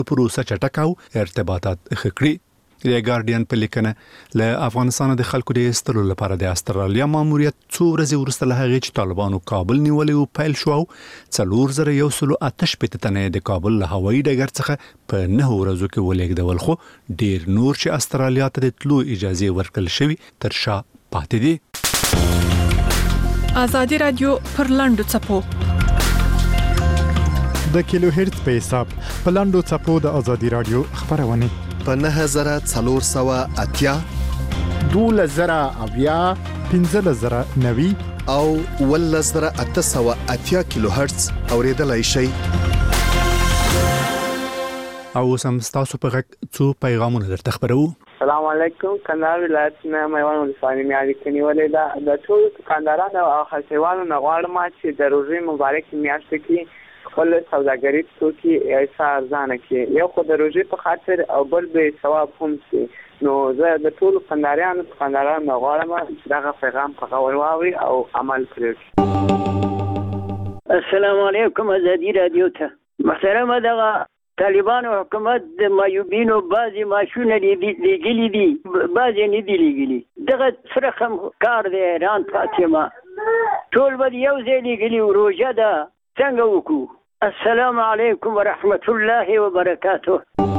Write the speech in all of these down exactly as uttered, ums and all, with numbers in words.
پروسه چټک او ارتباطات ښه کړي. د ګارډین په لیکنه له افغانستان د خلکو د ایستلو لپاره د استرالیا ماموریت څو ورځې وروسته له هغې چې طالبانو کابل نیولی و پیل شو او څلور زره یو سلو اته شپېته تنې د کابل له هوایي ډګر څخه په نهو ورځو کې ولېږدول، خو ډېر نور چې استرالیا ته د تلو اجازې ورکړل شوي تر شا پاتې دي. ازادي رادیو پر لاندو څپو د کیلو هرتز په حساب په لاندو څپو د ازادي رادیو خبرونه په نهه زره څلور سوه اتیا، دولس زره اویا، پنځلس زره نوي او اوولس زره اته سوه اتیا کیلو هرتز اوریدلای شئ. او سم تاسو په غږ څو پیغامونه درته خبرو. السلام علیکم. کندهار ولایت نه میوان ولسوالۍ مې اړیکه نیولې ده. د ټول دکاندارانو او خرڅوالو نه غواړم چې د روژې مبارک میاشت کې خپل سوداګري توکي ایسا ارزانه کړي، یو خو د روژې په خاطر او بل به ثواب هم شي. نو زه د ټول دکاندارانو دکاندارانو نه غواړم چې دغه پیغام په غور واوري او عمل کړي. السلام علیکم. ازادي رادیو ته محترمه دغه طالبانو حکومت د مایوبینو بعضی ماشونه لیږلي دي، بعضی نه دي لیږلي. دغه فرخم کار دی ایران فاطمه ټول به یو ځای لیږلي، روژه ده څنګه وکړو؟ السلام علیکم ورحمت الله وبرکاته.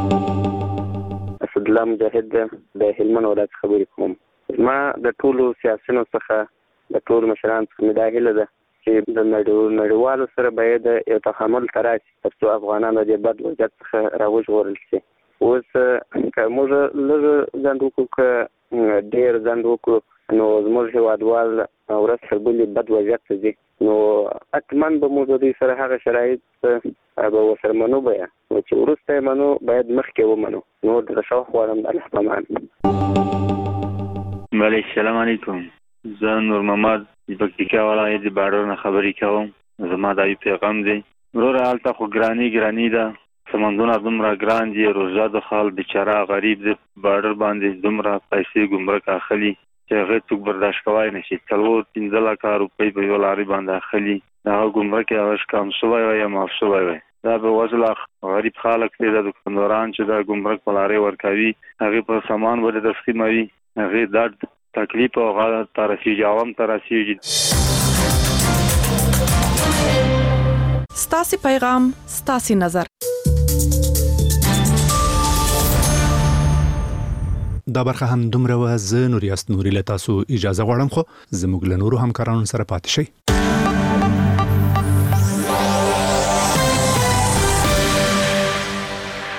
اسد الله مجاهد د هلمند ولایت خبرې کوم. ما د ټولو سیاسيونو څخه د ټولو مشرانو څخه مې دا هیله ده چې د نړیوالو سره باید یو تحمل تراشي تر څو افغانان د بد وضعیت څخه راوژغورل شي. اوس که موږ لږ ځنډ وکړو که ډېر ځنډ وکړو نو زموږ هېوادوال ورځ تر بلې بد وضعیت ته ځي، نو حتماً به موږ د دوی سره هغه شرایط به ورسره منو بیا، نو چې وروسته یې منو باید مخکې ومنو. نو د شوق غواړم د الله په امان. بله السلام علیکم. زه نور محمد د پکتیکا ولایت د باډر نه خبرې کوم. زما دا یو پیغام دی. وروره هلته خو ګراني ګراني ده، سمندونه دومره ګران دي، روژه د خال بیچاره غریب د باډر باندې دومره پیسې ګمرک اخلي چې هغه څوک برداشت کولی نه شي. څلور پنځه لکه روپۍ په یو لارۍ باندې اخلي، هغه ګمرک یې هغه کم شوی وی یا معاف شوی وی. دا به وزله غریب خلک دی، د دکانداران چې دا ګمرک په لارۍ ورکوي هغې په سامان ورته تسلیموي، هغې درد تکلیف او هغه ته رسېږي، عوام ته رسېږي. ستاسې پیغام ستاسې نظر. دا برخه هم دومره وه. زه نوریاست نوري له تاسو اجازه غواړم، خو زموږ له نورو همکارانو سره پاتې شئ.